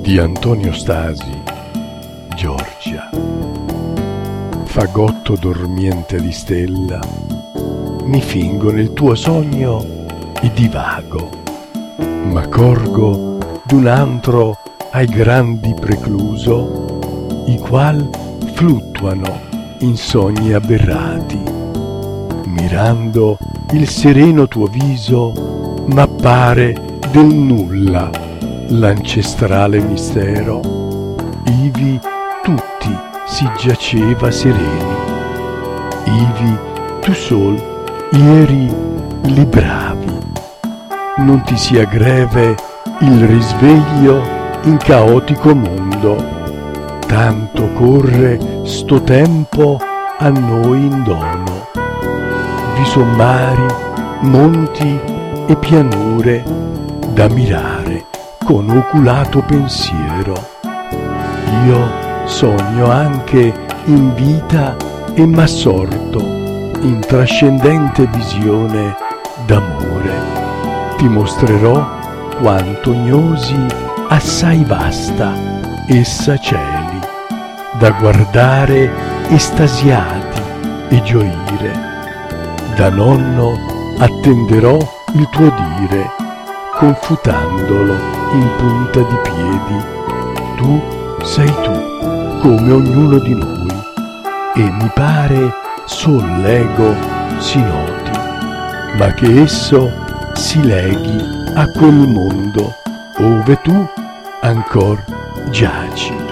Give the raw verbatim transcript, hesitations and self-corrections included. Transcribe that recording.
Di Antonio Stasi, Giorgia. Fagotto dormiente di stella, mi fingo nel tuo sogno e divago, m'accorgo d'un antro ai grandi precluso, i qual fluttuano in sogni aberrati. Mirando il sereno tuo viso, m'appare del nulla l'ancestrale mistero, ivi tutti si giaceva sereni, ivi tu sol ieri libravi. Non ti sia greve il risveglio in caotico mondo, tanto corre sto tempo a noi in dono. Vi son mari, monti e pianure da mirare con oculato pensiero. Io sogno anche in vita e m'assorto in trascendente visione d'amore. Ti mostrerò quanto gnosi assai vasta essa cieli, da guardare estasiati e gioire. Da nonno attenderò il tuo dire, confutandolo in punta di piedi. Tu sei tu, come ognuno di noi, e mi pare sol l'ego si noti, ma che esso si leghi a quel mondo ove tu ancor giaci.